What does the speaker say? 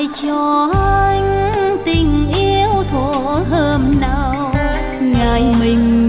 ai cho anh tình yêu thuở hôm nào ngày mình